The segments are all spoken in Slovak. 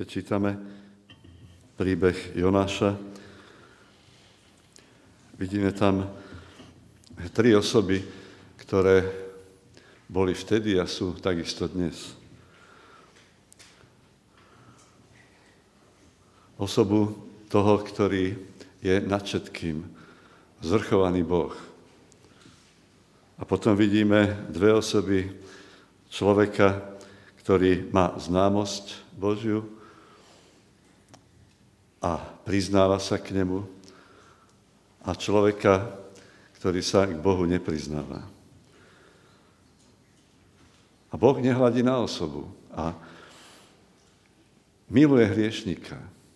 keď čítame príbeh Jonáša, vidíme tam 3 osoby, ktoré boli vtedy a sú takisto dnes. Osobu toho, ktorý je nad všetkým, zvrchovaný Boh. A potom vidíme 2 osoby človeka, ktorý má známosť Božiu a priznáva sa k nemu, a človeka, ktorý sa k Bohu nepriznáva. A Boh nehľadí na osobu a miluje hriešnika.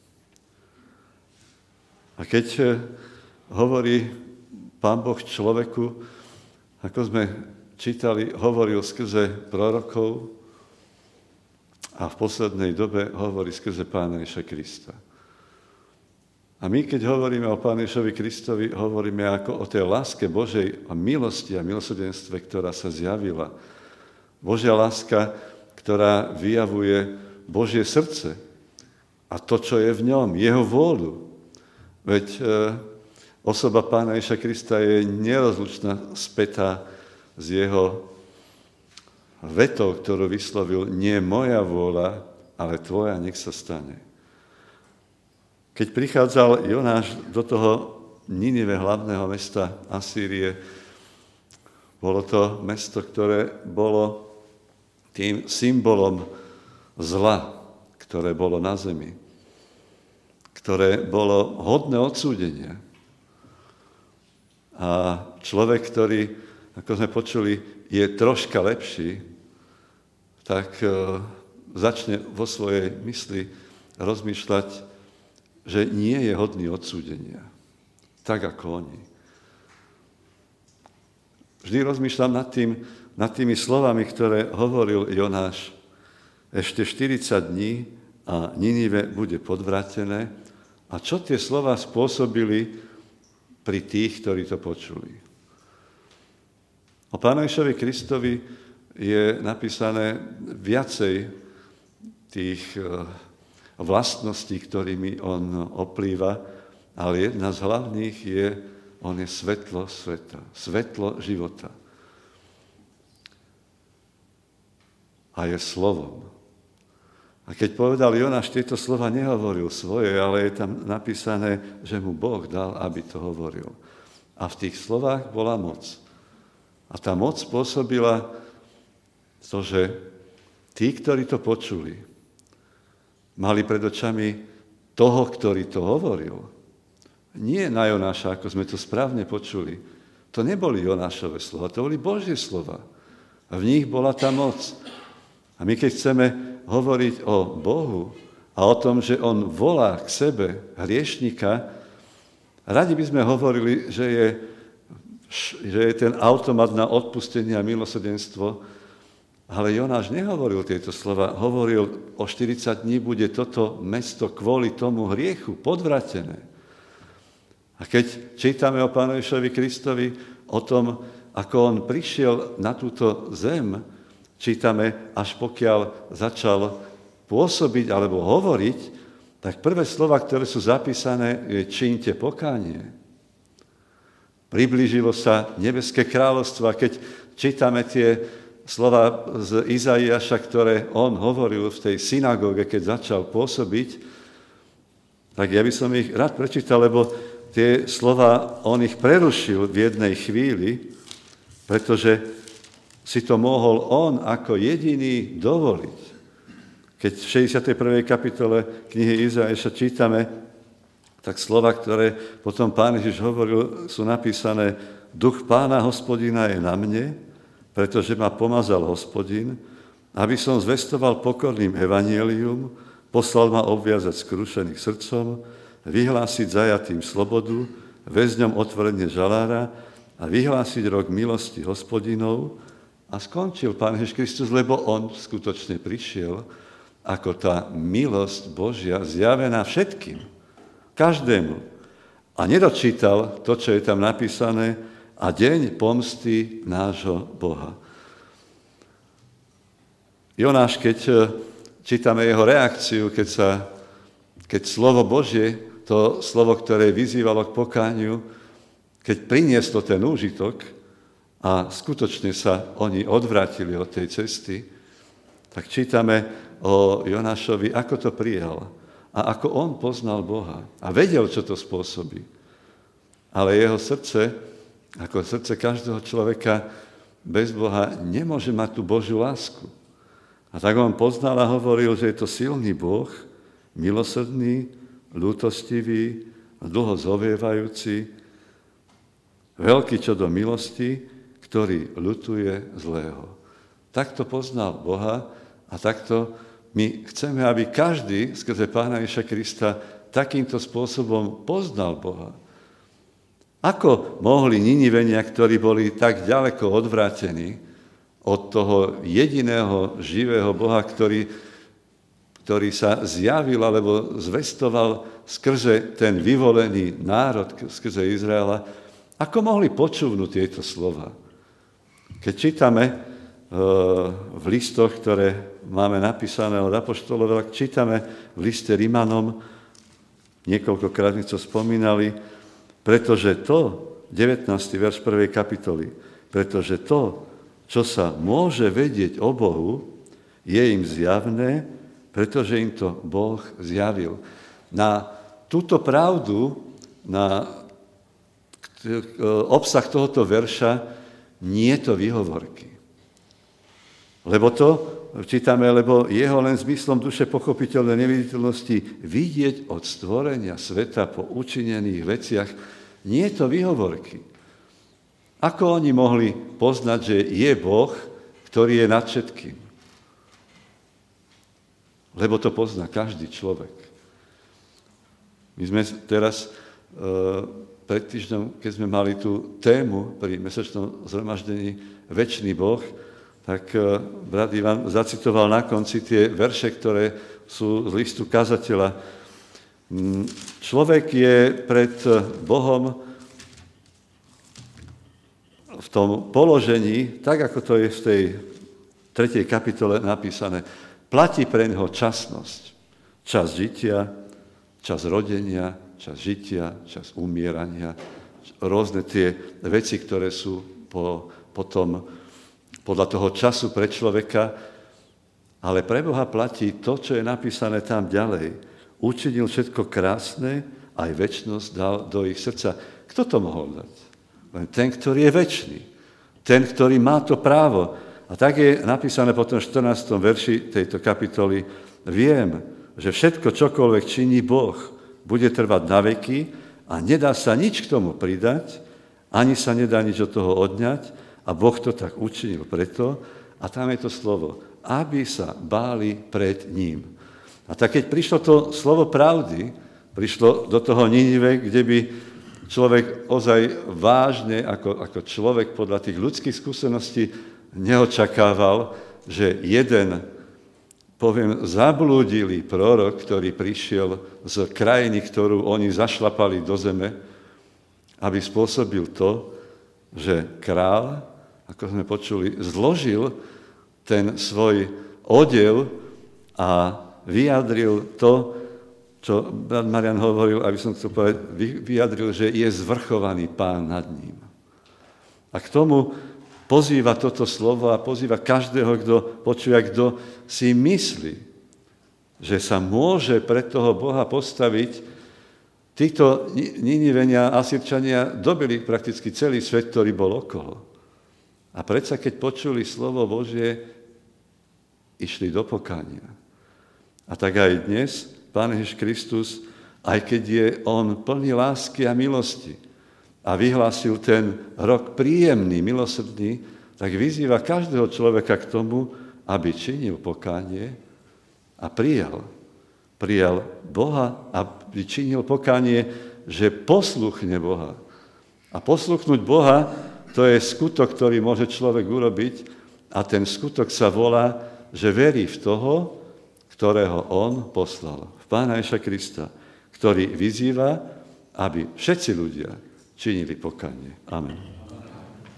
A keď hovorí Pán Boh človeku, ako sme čítali, hovoril skrze prorokov a v poslednej dobe hovorí skrze Pána Ježiša Krista. A my, keď hovoríme o Pánu Ježišovi Kristovi, hovoríme ako o tej láske Božej a milosti a milosrdenstve, ktorá sa zjavila. Božia láska, ktorá vyjavuje Božie srdce a to, čo je v ňom, jeho vôľu. Veď osoba Pána Ježiša Krista je nerozlučná spätá s jeho vetou, ktorú vyslovil: nie moja vôľa, ale tvoja nech sa stane. Keď prichádzal Jonáš do toho Ninive, hlavného mesta Asýrie, bolo to mesto, ktoré bolo tým symbolom zla, ktoré bolo na zemi, ktoré bolo hodné odsúdenia. A človek, ktorý, ako sme počuli, je troška lepší, tak začne vo svojej mysli rozmýšľať, že nie je hodný odsúdenia, tak ako oni. Vždy rozmýšľam nad tými slovami, ktoré hovoril Jonáš. Ešte 40 dní a Ninive bude podvrátené. A čo tie slova spôsobili pri tých, ktorí to počuli? O Pánovi Ježišovi Kristovi je napísané viacej tých vlastností, ktorými on oplýva, ale jedna z hlavných je, on je svetlo sveta, svetlo života. A je slovom. A keď povedal Jonáš, tieto slova nehovoril svoje, ale je tam napísané, že mu Boh dal, aby to hovoril. A v tých slovách bola moc. A tá moc spôsobila to, že tí, ktorí to počuli, mali pred očami toho, ktorý to hovoril. Nie na Jonáša, ako sme to správne počuli. To neboli Jonášove slova, to boli Božie slova. A v nich bola tá moc. A my keď chceme hovoriť o Bohu a o tom, že on volá k sebe hriešnika, radi by sme hovorili, že je ten automat na odpustenie a milosrdenstvo. Ale Jonáš nehovoril tieto slova, hovoril, o 40 dní bude toto mesto kvôli tomu hriechu podvrátené. A keď čítame o Pánovi Ježišovi Kristovi, o tom, ako on prišiel na túto zem, čítame, až pokiaľ začal pôsobiť alebo hovoriť, tak prvé slova, ktoré sú zapísané, je čiňte pokánie. Priblížilo sa nebeské kráľovstvo. A keď čítame tie slova z Izaiáša, ktoré on hovoril v tej synagóge, keď začal pôsobiť, tak ja by som ich rád prečítal, lebo tie slova on ich prerušil v jednej chvíli, pretože si to mohol on ako jediný dovoliť. Keď v 61. kapitole knihy Izaiáša čítame, tak slova, ktoré potom Pán Ježiš hovoril, sú napísané: Duch Pána Hospodina je na mne, pretože ma pomazal Hospodin, aby som zvestoval pokorným evanjelium, poslal ma obviazať skrúšených srdcom, vyhlásiť zajatým slobodu, väzňom otvorenie žalára a vyhlásiť rok milosti Hospodinov. A skončil Pán Ježiš Kristus, lebo on skutočne prišiel ako tá milosť Božia zjavená všetkým, každému. A nedočítal to, čo je tam napísané, a deň pomsty nášho Boha. Jonáš, keď čítame jeho reakciu, keď slovo Božie, to slovo, ktoré vyzývalo k pokániu, keď prinieslo ten úžitok a skutočne sa oni odvrátili od tej cesty, tak čítame o Jonášovi, ako to prijal a ako on poznal Boha a vedel, čo to spôsobí. Ale jeho srdce, ako srdce každého človeka bez Boha, nemôže mať tú Božiu lásku. A tak on poznal a hovoril, že je to silný Boh, milosrdný, ľútostivý, dlho zovievajúci, veľký čo do milosti, ktorý ľutuje zlého. Takto poznal Boha a takto my chceme, aby každý skrze Pána Ježiša Krista takýmto spôsobom poznal Boha. Ako mohli Ninivenia, ktorí boli tak ďaleko odvrátení od toho jediného živého Boha, ktorý sa zjavil alebo zvestoval skrze ten vyvolený národ, skrze Izraela, ako mohli počúvnuť tieto slova? Keď čítame v listoch, ktoré máme napísané od apoštolov, čítame v liste Rimanom, niekoľkokrát sme to spomínali, pretože to, 19. verš 1. kapitoly, pretože to, čo sa môže vedieť o Bohu, je im zjavné, pretože im to Boh zjavil. Na túto pravdu, na obsah tohoto verša nie je to výhovorky. Lebo to, čítame, lebo jeho len zmyslom duše pochopiteľnej neviditeľnosti vidieť od stvorenia sveta po učinených veciach, nie je to výhovorky. Ako oni mohli poznať, že je Boh, ktorý je nad všetkým? Lebo to pozná každý človek. My sme teraz pred týždňom, keď sme mali tú tému pri mesačnom zhromaždení Večný Boh, tak brat Ivan zacitoval na konci tie verše, ktoré sú z listu kazateľa. Človek je pred Bohom v tom položení, tak ako to je v tej 3. kapitole napísané, platí pre neho časnosť. Čas žitia, čas rodenia, čas žitia, čas umierania, rôzne tie veci, ktoré sú potom podľa toho času pre človeka, ale pre Boha platí to, čo je napísané tam ďalej. Učinil všetko krásne, aj večnosť dal do ich srdca. Kto to mohol dať? Len ten, ktorý je večný. Ten, ktorý má to právo. A tak je napísané potom v 14. verši tejto kapitoly. Viem, že všetko, čokoľvek činí Boh, bude trvať na veky a nedá sa nič k tomu pridať, ani sa nedá nič od toho odňať, a Boh to tak učinil preto, a tam je to slovo, aby sa báli pred ním. A tak keď prišlo to slovo pravdy, prišlo do toho Ninive, kde by človek ozaj vážne, ako človek podľa tých ľudských skúseností neočakával, že jeden, poviem, zablúdilý prorok, ktorý prišiel z krajiny, ktorú oni zašlapali do zeme, aby spôsobil to, že král, ako sme počuli, zložil ten svoj odev a vyjadril to, čo brat Marian hovoril, aby som to povedal, vyjadril, že je zvrchovaný Pán nad ním. A k tomu pozýva toto slovo a pozýva každého, kto počúva, kto si myslí, že sa môže pred toho Boha postaviť. Títo Ninivenia a Asýrčania dobili prakticky celý svet, ktorý bol okolo. A predsa, keď počuli slovo Božie, išli do pokánia. A tak aj dnes Pán Ježiš Kristus, aj keď je on plný lásky a milosti a vyhlásil ten rok príjemný, milosrdný, tak vyzýva každého človeka k tomu, aby činil pokánie a prijal Boha a činil pokánie, že posluchne Boha. A posluchnúť Boha, to je skutok, ktorý môže človek urobiť, a ten skutok sa volá, že verí v toho, ktorého on poslal, v Pána Ježiša Krista, ktorý vyzýva, aby všetci ľudia činili pokánie. Amen.